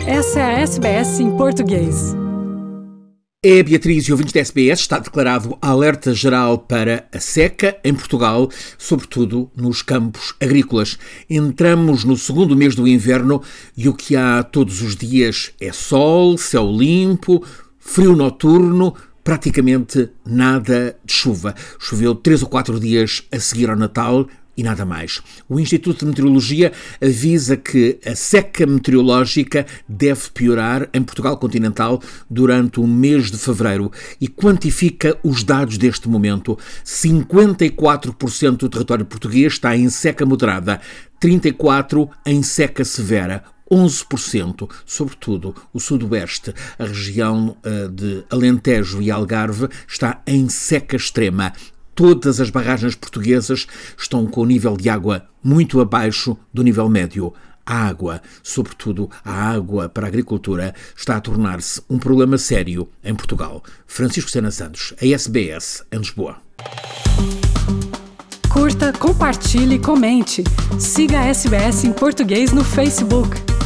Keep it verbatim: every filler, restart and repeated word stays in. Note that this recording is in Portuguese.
Essa é a S B S em português. É Beatriz e ouvintes da S B S, está declarado alerta geral para a seca em Portugal, sobretudo nos campos agrícolas. Entramos no segundo mês do inverno e o que há todos os dias é sol, céu limpo, frio noturno, praticamente nada de chuva. Choveu três ou quatro dias a seguir ao Natal e nada mais. O Instituto de Meteorologia avisa que a seca meteorológica deve piorar em Portugal continental durante o mês de fevereiro e quantifica os dados deste momento. cinquenta e quatro por cento do território português está em seca moderada, trinta e quatro por cento em seca severa, onze por cento, sobretudo o sudoeste, a região uh, de Alentejo e Algarve, está em seca extrema. Todas as barragens portuguesas estão com o nível de água muito abaixo do nível médio. A água, sobretudo a água para a agricultura, está a tornar-se um problema sério em Portugal. Francisco Sena Santos, a S B S, em Lisboa. Curta, compartilhe e comente. Siga a S B S em português no Facebook.